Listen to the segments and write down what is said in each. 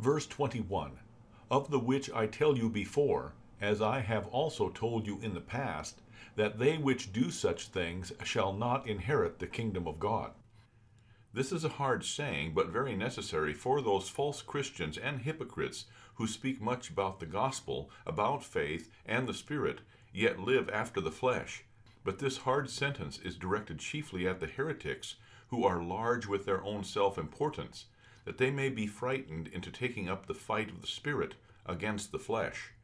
Verse 21, Of the which I tell you before, as I have also told you in the past, that they which do such things shall not inherit the kingdom of God. This is a hard saying, but very necessary for those false Christians and hypocrites who speak much about the gospel, about faith and the Spirit, yet live after the flesh. But this hard sentence is directed chiefly at the heretics who are large with their own self-importance, that they may be frightened into taking up the fight of the Spirit against the flesh.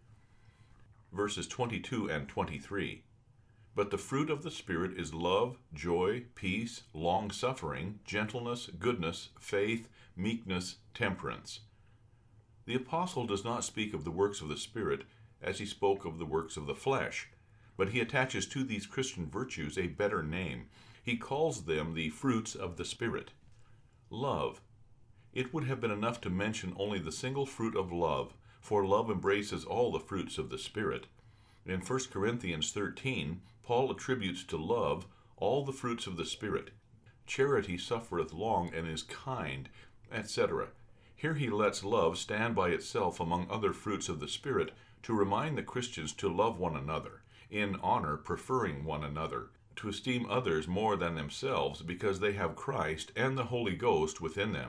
Verses 22 and 23. But the fruit of the Spirit is love, joy, peace, long-suffering, gentleness, goodness, faith, meekness, temperance. The apostle does not speak of the works of the Spirit as he spoke of the works of the flesh, but he attaches to these Christian virtues a better name. He calls them the fruits of the Spirit. Love. It would have been enough to mention only the single fruit of love, for love embraces all the fruits of the Spirit. In 1 Corinthians 13, Paul attributes to love all the fruits of the Spirit. Charity suffereth long and is kind, etc. Here he lets love stand by itself among other fruits of the Spirit to remind the Christians to love one another, in honor preferring one another, to esteem others more than themselves because they have Christ and the Holy Ghost within them.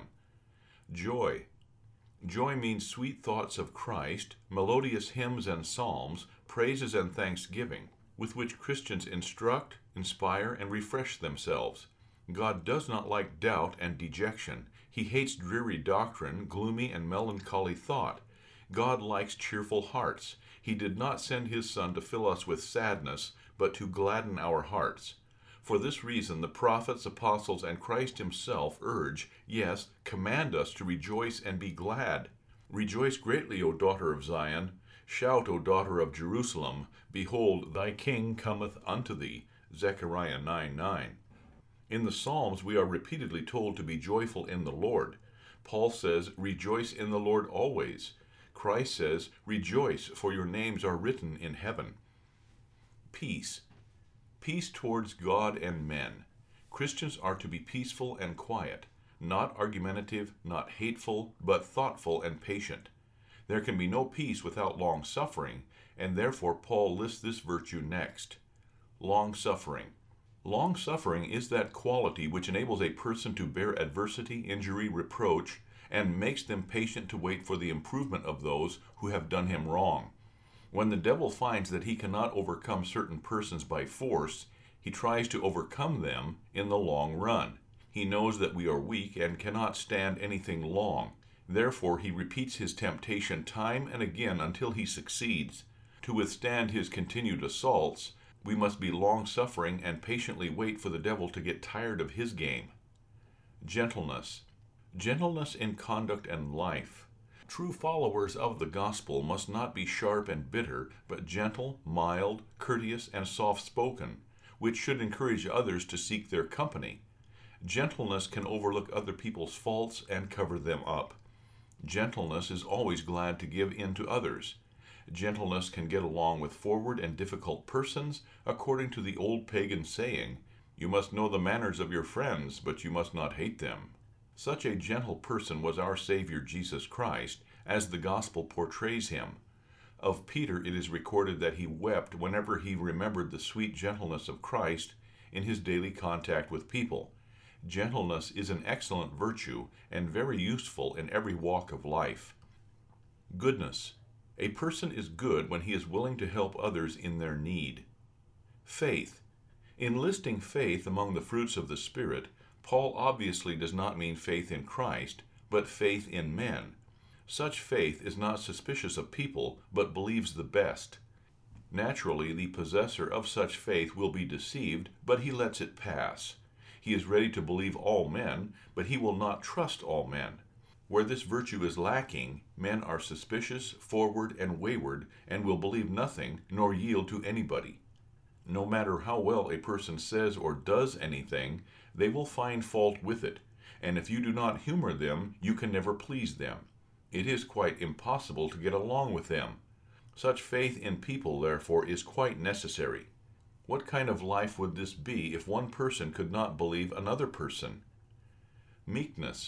Joy. Joy means sweet thoughts of Christ, melodious hymns and psalms, praises and thanksgiving, with which Christians instruct, inspire, and refresh themselves. God does not like doubt and dejection. He hates dreary doctrine, gloomy and melancholy thought. God likes cheerful hearts. He did not send his Son to fill us with sadness, but to gladden our hearts. For this reason the prophets, apostles, and Christ himself urge, yes, command us to rejoice and be glad. Rejoice greatly, O daughter of Zion. Shout, O daughter of Jerusalem. Behold, thy king cometh unto thee. Zechariah 9:9. In the Psalms we are repeatedly told to be joyful in the Lord. Paul says, rejoice in the Lord always. Christ says, rejoice, for your names are written in heaven. Peace. Peace towards God and men. Christians are to be peaceful and quiet, not argumentative, not hateful, but thoughtful and patient. There can be no peace without long-suffering, and therefore Paul lists this virtue next. Long-suffering. Long-suffering is that quality which enables a person to bear adversity, injury, reproach, and makes them patient to wait for the improvement of those who have done him wrong. When the devil finds that he cannot overcome certain persons by force, he tries to overcome them in the long run. He knows that we are weak and cannot stand anything long. Therefore he repeats his temptation time and again until he succeeds. To withstand his continued assaults, we must be long-suffering and patiently wait for the devil to get tired of his game. Gentleness. Gentleness in conduct and life. True followers of the gospel must not be sharp and bitter, but gentle, mild, courteous, and soft-spoken, which should encourage others to seek their company. Gentleness can overlook other people's faults and cover them up. Gentleness is always glad to give in to others. Gentleness can get along with forward and difficult persons, according to the old pagan saying, you must know the manners of your friends, but you must not hate them. Such a gentle person was our Savior Jesus Christ, as the gospel portrays him. Of Peter it is recorded that he wept whenever he remembered the sweet gentleness of Christ in his daily contact with people. Gentleness is an excellent virtue and very useful in every walk of life. Goodness. A person is good when he is willing to help others in their need. Faith. In listing faith among the fruits of the Spirit, Paul obviously does not mean faith in Christ, but faith in men. Such faith is not suspicious of people, but believes the best. Naturally, the possessor of such faith will be deceived, but he lets it pass. He is ready to believe all men, but he will not trust all men. Where this virtue is lacking, men are suspicious, forward, and wayward, and will believe nothing, nor yield to anybody. No matter how well a person says or does anything, they will find fault with it, and if you do not humor them, you can never please them. It is quite impossible to get along with them. Such faith in people, therefore, is quite necessary. What kind of life would this be if one person could not believe another person? Meekness.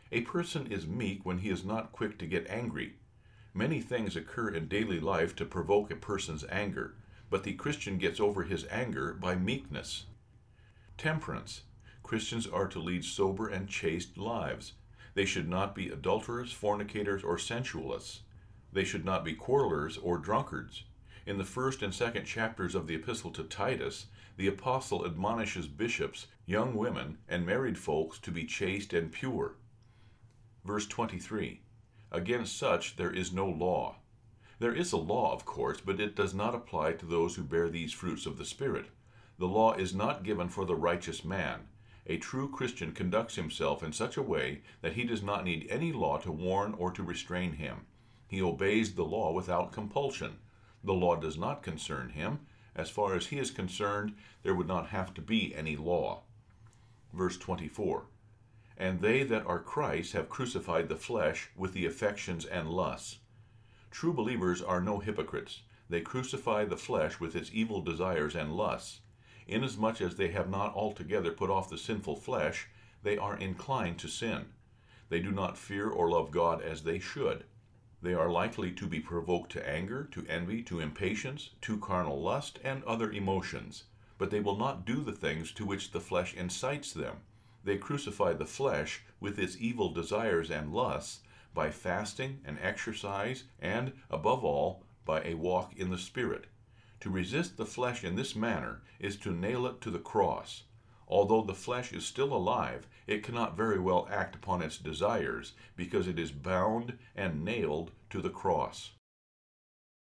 A person is meek when he is not quick to get angry. Many things occur in daily life to provoke a person's anger, but the Christian gets over his anger by meekness. Temperance. Christians are to lead sober and chaste lives. They should not be adulterers, fornicators, or sensualists. They should not be quarrelers or drunkards. In the first and second chapters of the epistle to Titus, the apostle admonishes bishops, young women, and married folks to be chaste and pure. Verse 23. Against such there is no law. There is a law, of course, but it does not apply to those who bear these fruits of the Spirit. The law is not given for the righteous man. A true Christian conducts himself in such a way that he does not need any law to warn or to restrain him. He obeys the law without compulsion. The law does not concern him. As far as he is concerned, there would not have to be any law. Verse 24. And they that are Christ have crucified the flesh with the affections and lusts. True believers are no hypocrites. They crucify the flesh with its evil desires and lusts. Inasmuch as they have not altogether put off the sinful flesh, they are inclined to sin. They do not fear or love God as they should. They are likely to be provoked to anger, to envy, to impatience, to carnal lust, and other emotions. But they will not do the things to which the flesh incites them. They crucify the flesh with its evil desires and lusts by fasting and exercise and, above all, by a walk in the Spirit. To resist the flesh in this manner is to nail it to the cross. Although the flesh is still alive, it cannot very well act upon its desires because it is bound and nailed to the cross.